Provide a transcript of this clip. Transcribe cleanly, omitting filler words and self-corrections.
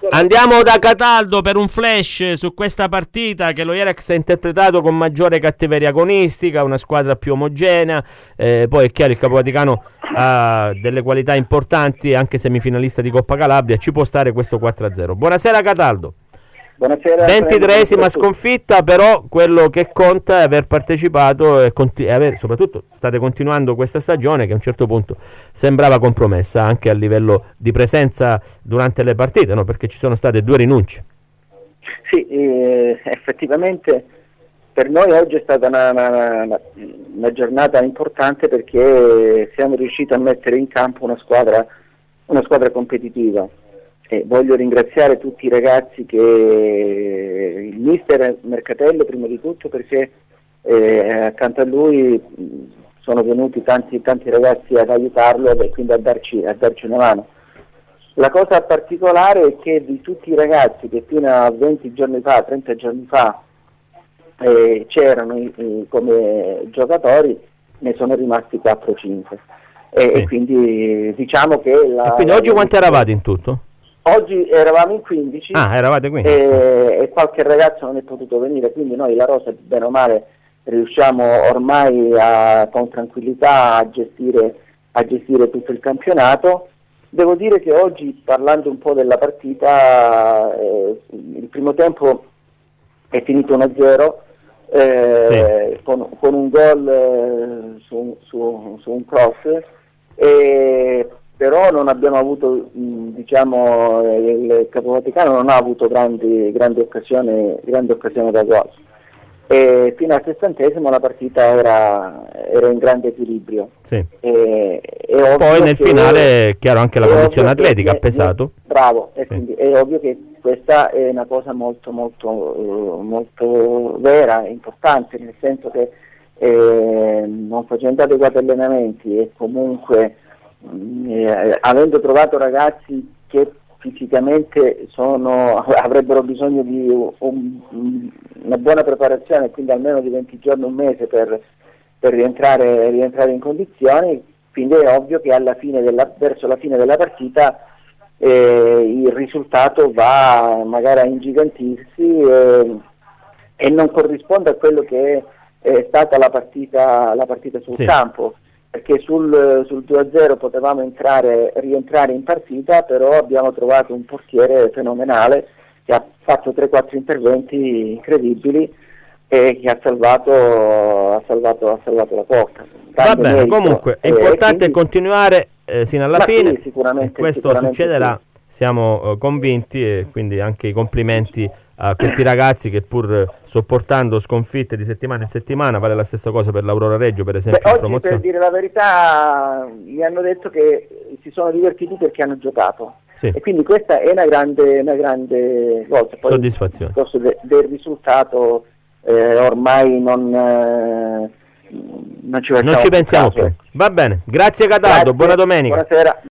Andiamo da Cataldo per un flash su questa partita che lo Jerax ha interpretato con maggiore cattiveria agonistica, una squadra più omogenea, poi è chiaro il Capovaticano ha delle qualità importanti, anche semifinalista di Coppa Calabria, ci può stare questo 4-0. Buonasera Cataldo. Buonasera. 23esima sconfitta, però quello che conta è aver partecipato e soprattutto state continuando questa stagione che a un certo punto sembrava compromessa anche a livello di presenza durante le partite, no? Perché ci sono state 2 rinunce. Sì, effettivamente per noi oggi è stata una giornata importante perché siamo riusciti a mettere in campo una squadra competitiva. Voglio ringraziare tutti i ragazzi, che il mister Mercatello prima di tutto, perché accanto a lui sono venuti tanti ragazzi ad aiutarlo e quindi a darci una mano. La cosa particolare è che di tutti i ragazzi che fino a 20 giorni fa, 30 giorni fa c'erano come giocatori, ne sono rimasti 4-5 Sì. e quindi diciamo che e quindi oggi quanti eravate in tutto? Oggi eravamo in 15 eravate 15 e qualche ragazzo non è potuto venire, quindi noi la rosa bene o male riusciamo ormai con tranquillità a gestire tutto il campionato. Devo dire che oggi, parlando un po' della partita, il primo tempo è finito 1-0 con un gol su un cross, però non abbiamo avuto, il Capovaticano non ha avuto grandi occasioni da gol. E fino al 60° la partita era in grande equilibrio. Sì. Poi nel finale è chiaro anche la condizione atletica ha pesato. Bravo, e sì. Quindi è ovvio che questa è una cosa molto molto vera e importante, nel senso che non facendo adeguati allenamenti e comunque avendo trovato ragazzi che fisicamente avrebbero bisogno di una buona preparazione, quindi almeno di 20 giorni, un mese per rientrare in condizioni, quindi è ovvio che verso la fine della partita il risultato va magari a ingigantirsi e non corrisponde a quello che è stata la partita sul sì. campo, perché sul 2-0 potevamo rientrare in partita, però abbiamo trovato un portiere fenomenale che ha fatto 3-4 interventi incredibili e che ha salvato la porta. Va bene, comunque è importante continuare sino alla fine, sì, sicuramente, e questo succederà, sì. Siamo convinti, e quindi anche i complimenti a questi ragazzi che pur sopportando sconfitte di settimana in settimana, vale la stessa cosa per l'Aurora Reggio per esempio in promozione. Per dire la verità mi hanno detto che si sono divertiti perché hanno giocato, sì. E quindi questa è una grande cosa. Poi soddisfazione. Il discorso del risultato ormai non ci pensiamo più. Va bene, grazie Cataldo, buona domenica. Buonasera.